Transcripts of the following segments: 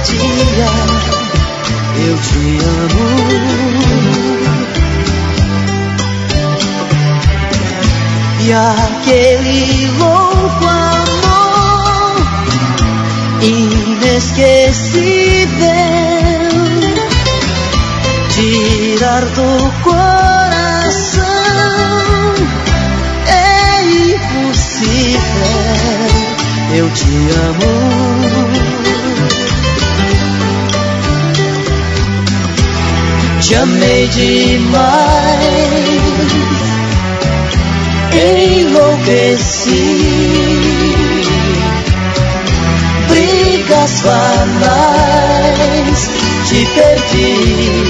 dia eu te amo. E aquele louco amor inesquecível tirar do coração é impossível. Eu te amo. Te amei demais, enlouqueci. Brigas banais, te perdi.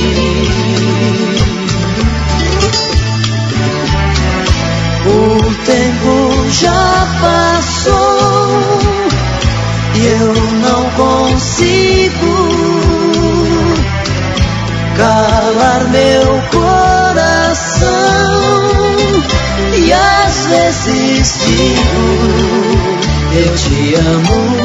O tempo já passou e eu não consigo calar meu coração. E às vezes digo, eu te amo.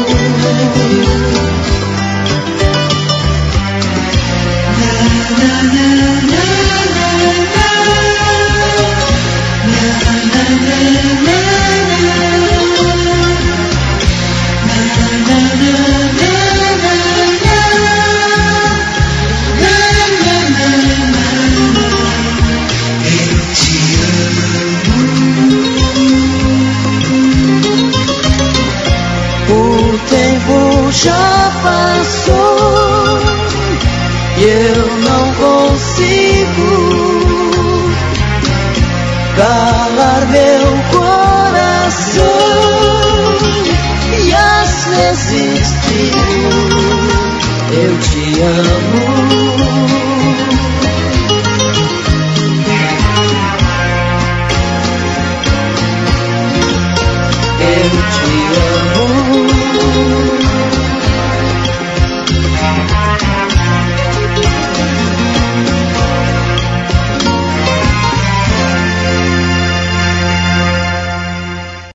O tempo já passou e eu não consigo calar meu coração. E às vezes digo, eu te amo.